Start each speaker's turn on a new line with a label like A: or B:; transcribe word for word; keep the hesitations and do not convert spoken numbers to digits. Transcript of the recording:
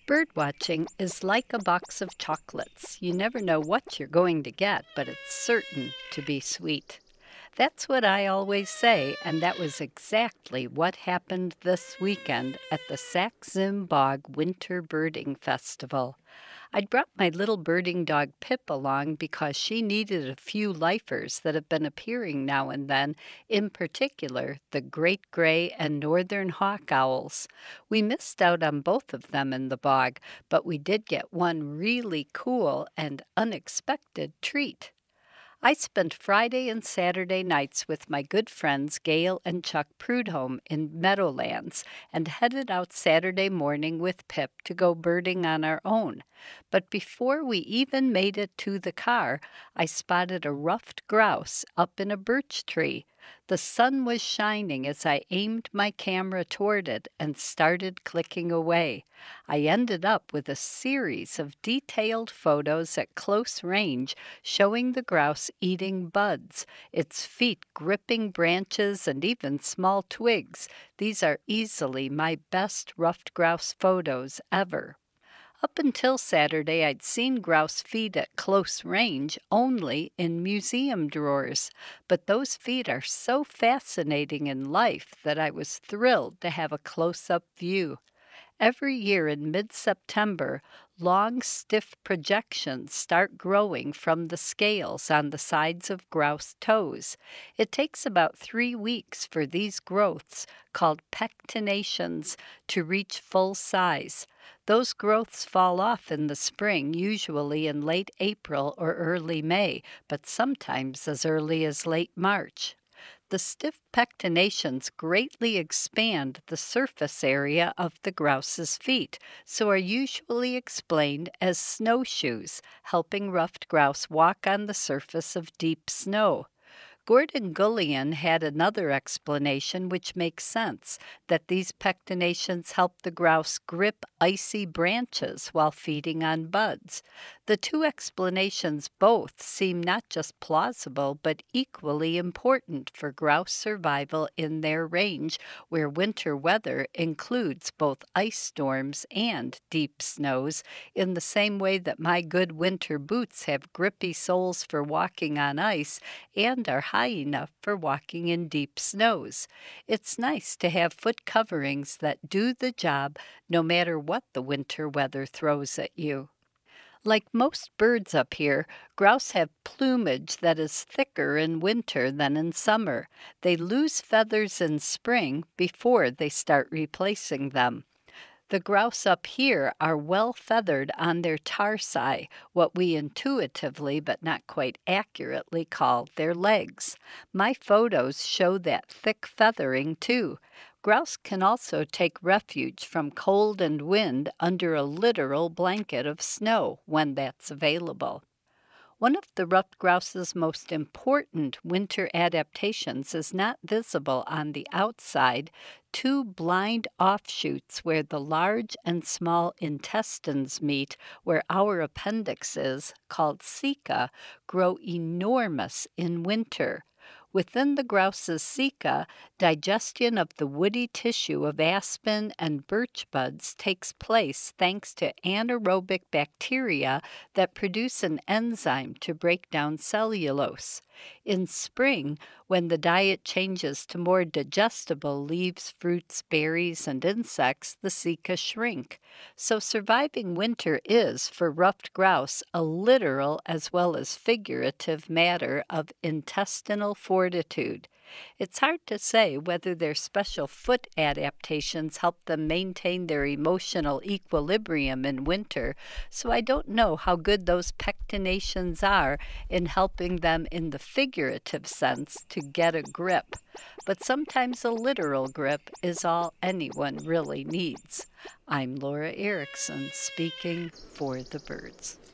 A: Birdwatching is like a box of chocolates. You never know what you're going to get, but it's certain to be sweet. That's what I always say, and that was exactly what happened this weekend at the Sax-Zim Bog Winter Birding Festival. I'd brought my little birding dog Pip along because she needed a few lifers that have been appearing now and then, in particular the great gray and northern hawk owls. We missed out on both of them in the bog, but we did get one really cool and unexpected treat. I spent Friday and Saturday nights with my good friends Gail and Chuck Prudhomme in Meadowlands and headed out Saturday morning with Pip to go birding on our own. But before we even made it to the car, I spotted a ruffed grouse up in a birch tree. The sun was shining as I aimed my camera toward it and started clicking away. I ended up with a series of detailed photos at close range showing the grouse eating buds, its feet gripping branches and even small twigs. These are easily my best ruffed grouse photos ever. Up until Saturday, I'd seen grouse feed at close range only in museum drawers, but those feet are so fascinating in life that I was thrilled to have a close-up view. Every year in mid-September, long, stiff projections start growing from the scales on the sides of grouse toes. It takes about three weeks for these growths, called pectinations, to reach full size. Those growths fall off in the spring, usually in late April or early May, but sometimes as early as late March. The stiff pectinations greatly expand the surface area of the grouse's feet, so are usually explained as snowshoes, helping ruffed grouse walk on the surface of deep snow. Gordon Gullion had another explanation which makes sense, that these pectinations help the grouse grip icy branches while feeding on buds. The two explanations both seem not just plausible but equally important for grouse survival in their range, where winter weather includes both ice storms and deep snows, in the same way that my good winter boots have grippy soles for walking on ice and are high enough for walking in deep snows. It's nice to have foot coverings that do the job no matter what the winter weather throws at you. Like most birds up here, grouse have plumage that is thicker in winter than in summer. They lose feathers in spring before they start replacing them. The grouse up here are well feathered on their tarsi, what we intuitively but not quite accurately call their legs. My photos show that thick feathering too. Grouse can also take refuge from cold and wind under a literal blanket of snow when that's available. One of the ruffed grouse's most important winter adaptations is not visible on the outside. Two blind offshoots where the large and small intestines meet, where our appendix is, called ceca, grow enormous in winter. Within the grouse's ceca, digestion of the woody tissue of aspen and birch buds takes place thanks to anaerobic bacteria that produce an enzyme to break down cellulose. In spring, when the diet changes to more digestible leaves, fruits, berries, and insects, the ceca shrink. So surviving winter is, for ruffed grouse, a literal as well as figurative matter of intestinal fortitude. It's hard to say whether their special foot adaptations help them maintain their emotional equilibrium in winter, so I don't know how good those pectinations are in helping them in the figurative sense to get a grip. But sometimes a literal grip is all anyone really needs. I'm Laura Erickson, speaking for the birds.